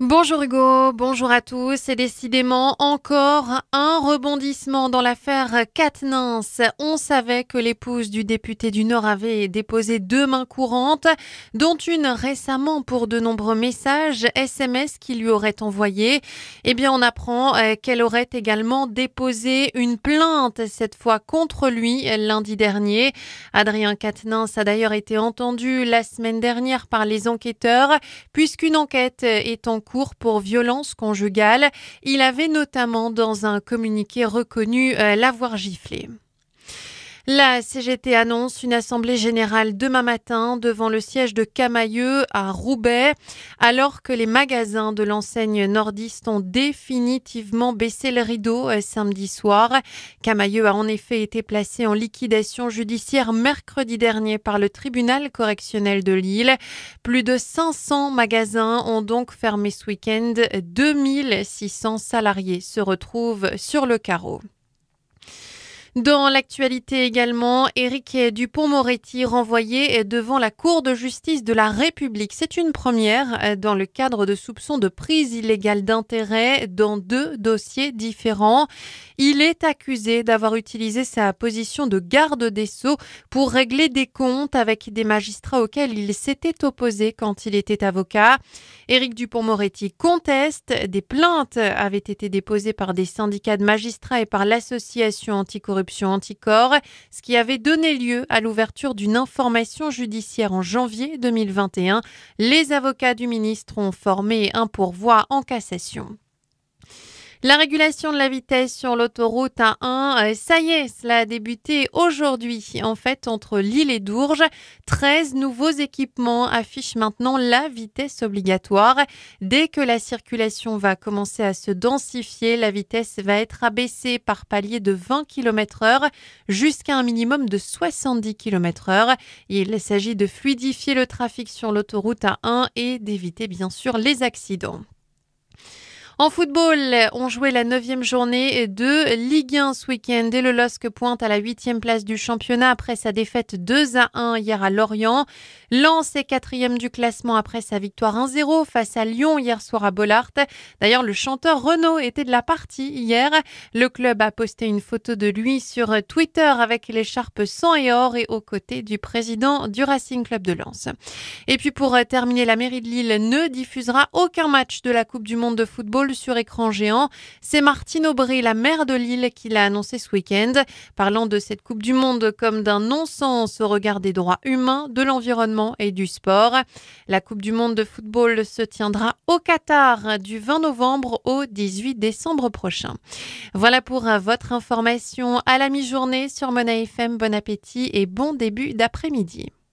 Bonjour Hugo, bonjour à tous. C'est décidément encore un rebondissement dans l'affaire Quatennens. On savait que l'épouse du député du Nord avait déposé 2 mains courantes, dont une récemment pour de nombreux messages SMS qu'il lui aurait envoyés. Eh bien, on apprend qu'elle aurait également déposé une plainte, cette fois contre lui, lundi dernier. Adrien Quatennens a d'ailleurs été entendu la semaine dernière par les enquêteurs, puisqu'une enquête est en cours pour violence conjugale. Il avait notamment dans un communiqué reconnu l'avoir giflé. La CGT annonce une assemblée générale demain matin devant le siège de Camaïeu à Roubaix, alors que les magasins de l'enseigne nordiste ont définitivement baissé le rideau samedi soir. Camaïeu a en effet été placé en liquidation judiciaire mercredi dernier par le tribunal correctionnel de Lille. Plus de 500 magasins ont donc fermé ce week-end. 2600 salariés se retrouvent sur le carreau. Dans l'actualité également, Éric Dupond-Moretti renvoyé devant la Cour de justice de la République. C'est une première dans le cadre de soupçons de prise illégale d'intérêt dans 2 dossiers différents. Il est accusé d'avoir utilisé sa position de garde des Sceaux pour régler des comptes avec des magistrats auxquels il s'était opposé quand il était avocat. Éric Dupond-Moretti conteste. Des plaintes avaient été déposées par des syndicats de magistrats et par l'association anticorruption Anticor, ce qui avait donné lieu à l'ouverture d'une information judiciaire en janvier 2021. Les avocats du ministre ont formé un pourvoi en cassation. La régulation de la vitesse sur l'autoroute A1, ça y est, cela a débuté aujourd'hui. En fait, entre Lille et Dourges, 13 nouveaux équipements affichent maintenant la vitesse obligatoire. Dès que la circulation va commencer à se densifier, la vitesse va être abaissée par palier de 20 km/h jusqu'à un minimum de 70 km/h. Il s'agit de fluidifier le trafic sur l'autoroute A1 et d'éviter bien sûr les accidents. En football, on jouait la 9e journée de Ligue 1 ce week-end et le LOSC pointe à la 8e place du championnat après sa défaite 2-1 hier à Lorient. Lens est 4e du classement après sa victoire 1-0 face à Lyon hier soir à Bollaert. D'ailleurs, le chanteur Renaud était de la partie hier. Le club a posté une photo de lui sur Twitter avec l'écharpe sang et or et aux côtés du président du Racing Club de Lens. Et puis pour terminer, la mairie de Lille ne diffusera aucun match de la Coupe du Monde de football sur écran géant. C'est Martine Aubry, la maire de Lille, qui l'a annoncé ce week-end, parlant de cette Coupe du Monde comme d'un non-sens au regard des droits humains, de l'environnement et du sport. La Coupe du Monde de football se tiendra au Qatar du 20 novembre au 18 décembre prochain. Voilà pour votre information à la mi-journée sur Mona FM. Bon appétit et bon début d'après-midi.